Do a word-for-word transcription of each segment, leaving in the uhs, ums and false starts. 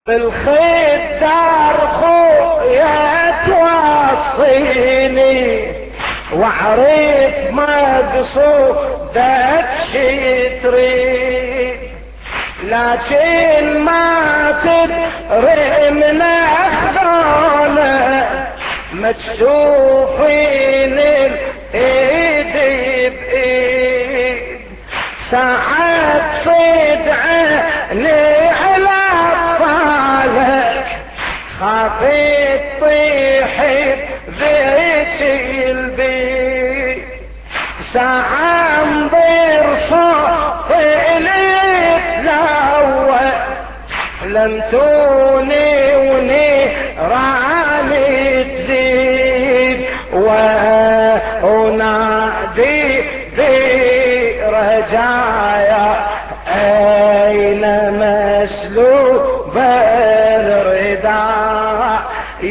بالخيط دار خويا توصيني وعريف مقصودك شي تريد، لكن ما تدري من اخذانه ما تشوفين الايد بايد، ساعات صيد عيني على طالك خافيت طيح بذيك البيت، ساعة انظر صوتي اللي يتلوى لمتوني ونيراني تزيد، ونادي ذي رجايا اين مسلوب الرداء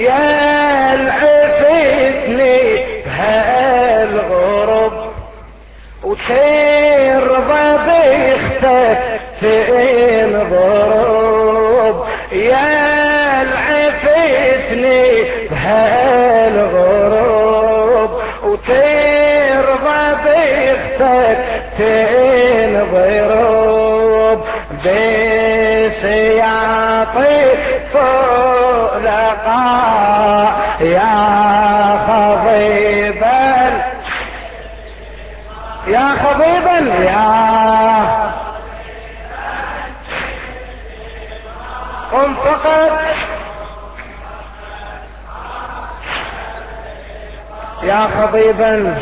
يلعفتني بهالغرب وترضى بيختك تنضرب، يلعفتني بهالغرب وترضى بيختك تنضرب، بسياطي طلقاء يا خضيبا يا خضيبا يا قم فقط يا خضيبا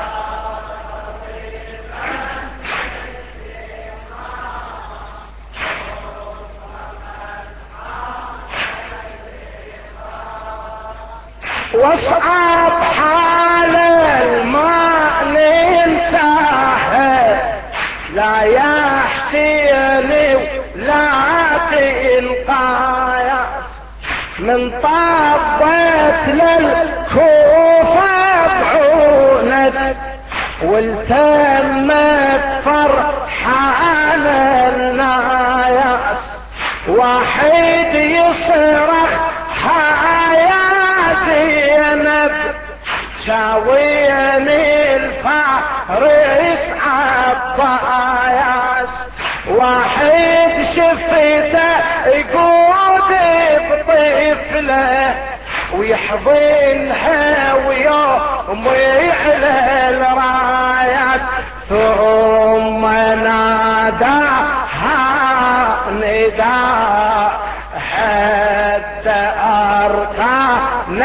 واصعب حال الماء ننساها لا يحسيني ولا تنقايا، من طبت للكوفة بعونك والتمت فرحان الناياس، واحد يصرخ حيا زينب شاويني الفارس عباياس، واحد شفته يقود بطفله ويحضنها ويوم يعلى الرايات، ثم ناداها نداء حتى أركان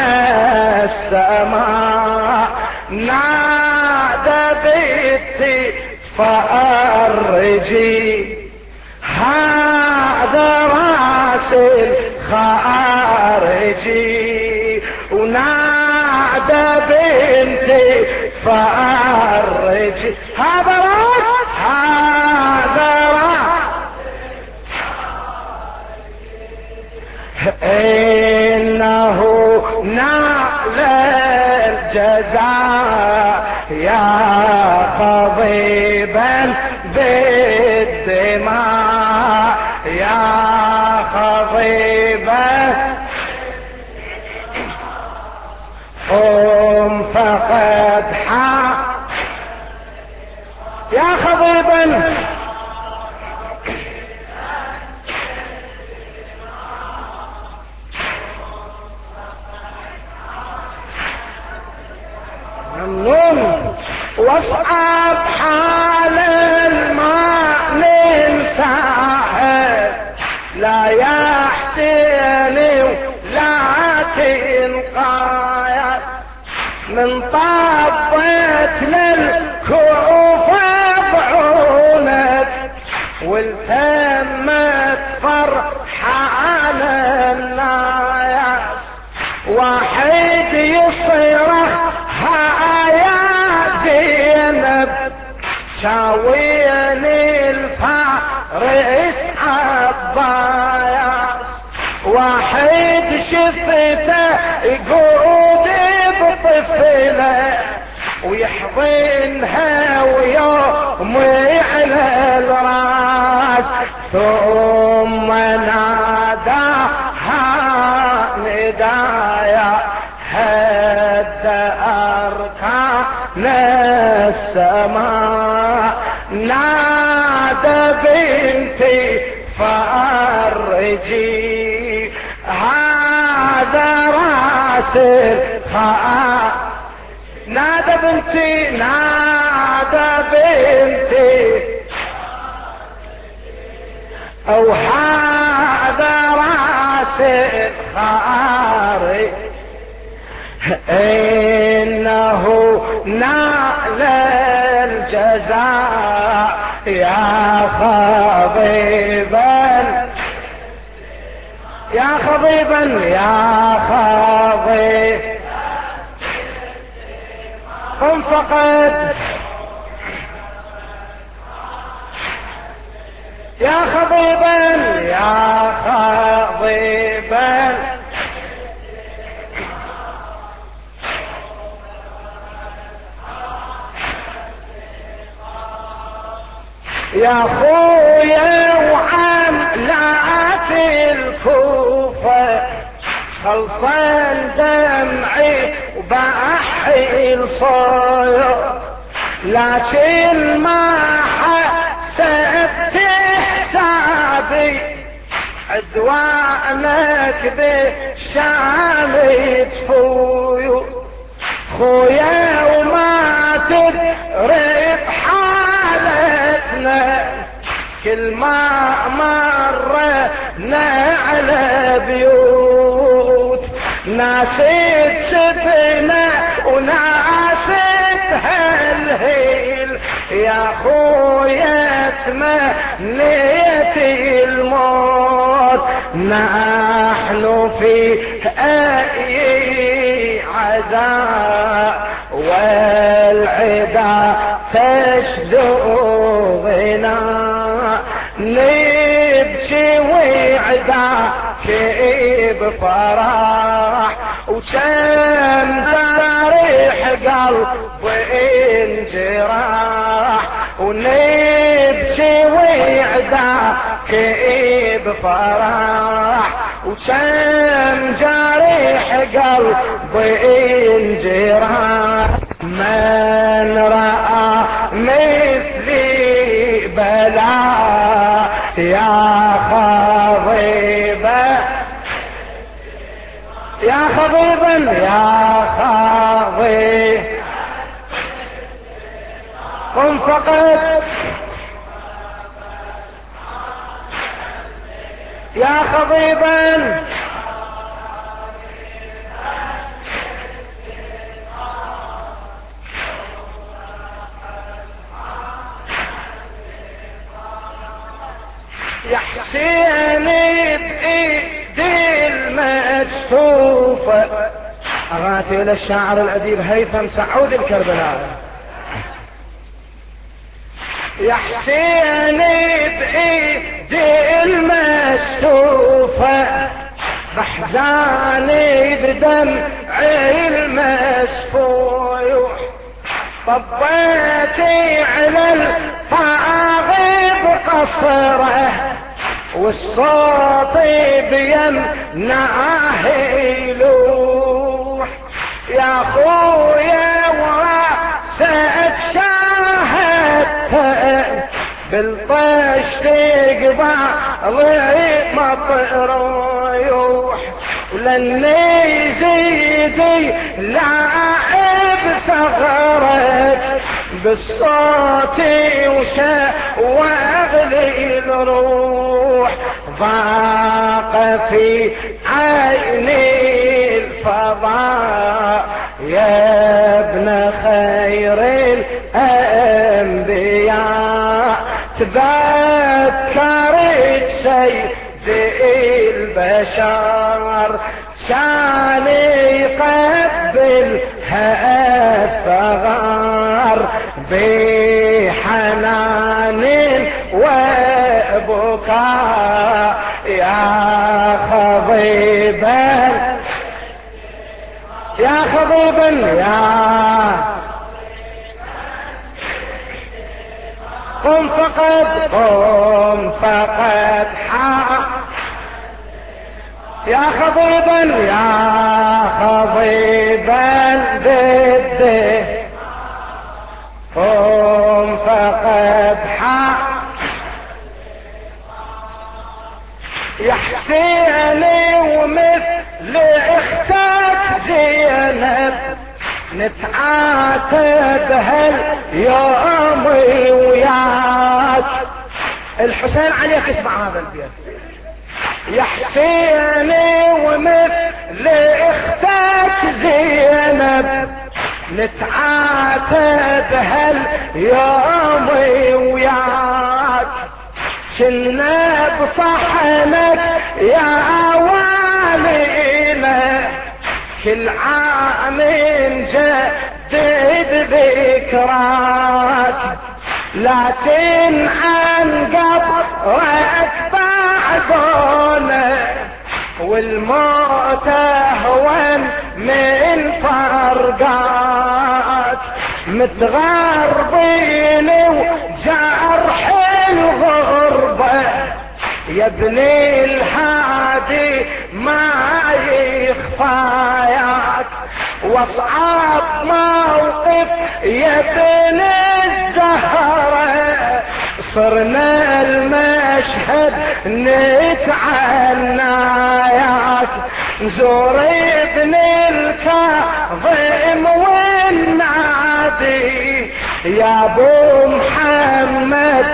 السماء، نادى بنتي فأرجي هذا راس الخارجي، ونادى بنتي فأرجي هذا راس هذا راس إنه نال الجزاء يا خضيبا بالدماء يا خضيبا قم فقد حا يا خضيبا ممنون، واصعب حال الماء ننساها لا يحتني ولا تنقايا، من طبت للكوفة بعونك والتمت فرحان الناياس، واحد يصرخ يا زينب شاويني الفارس عباياس، واحد شفته يقود بطفله ويحضنها ويوم يعلى الراس، ثم نادى والهداية هد أركان السماء نادى بنتي فرجي هذا راس الخاء نادى بنتي نادى بنتي او هذا راس الخارج انه نال الجزاء يا خضيبا يا خضيبا يا خضيب قم فقد يا خضيبا يا خضيبا يا خويا وعملات الكوفة خلصان دمعي وبحي الصير لكن ما حسبت حسابي عدوانك بالشام تفويو خويا وما تدري بحالتنا كل ما مرنا على بيوت ناسيت سفنا وناسيت هالهيل يا خويا تمنيت الموت نحن في اي عزاء والعدا تشدو بنا نبكي وعدا كيب فرح وكم تريح قلب انجراح ونبكي وعدا كيب فرح وكم جريح قلب انجراح من رأى مثلي بلا يا خضيبا يا خضيبا يا خضيب قم فقط يا خضيبا يا حسين بإيدي المكتوفة أغاتي للشاعر الأديب هيثم سعود الكربلاء يا حسين بإيدي المكتوفة بحزاني بدمعي المسفوح طبيتي على الطاغي بقصره والصوت بيمنعه يلوح يا خويا وراسك شاهدت بالطش تقبع ضيق مطروح ولاني زيدي لاعب ثغرك بالصوت وشا واغلي الروح ضاق في عيني الفضاء يا ابن خير الانبياء تذكرت سيد البشر كان يقبل الثغر بحنان وبكاء يا خضيبا يا خضيبا يا قم فقد قم فقد حق يا خضيبا يا خضيبا ضده قم فقد حق يا حسيني ومثل اختك زينب نتعاتب هاليوم وياك. الحسين عليك اسمع هذا البيت. يا حسيني ومثل اختك زينب نتعاتب هاليوم وياك. كنا بصحنك يا والينا كل عام نجدد ذكراك لكن عن قبرك بعدنا والموت اهون من فرقات متغربين وجرح الغربة يا ابني الهادي ما يخفاياك واصعب موقف يا ابن الزهرة صرنا المشهد نتعناياك زور ابن الكاظم والنادي يا ابو محمد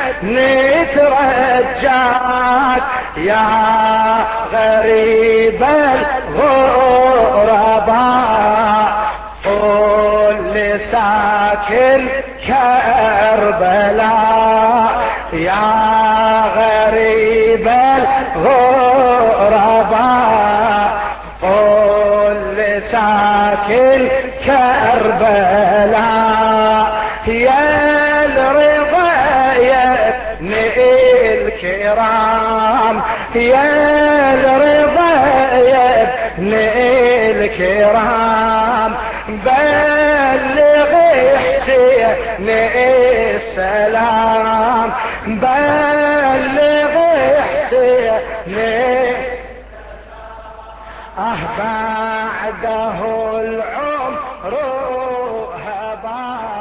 نترجاك يا غريب الغرباء قول لساكن كربلاء يا غريب الغرباء قول لساكن كربلاء يا الرضا يا ابن الكرام يا الرضا يا ابن الكرام بلغ حسين السلام بلغ حسين اه بعده العمر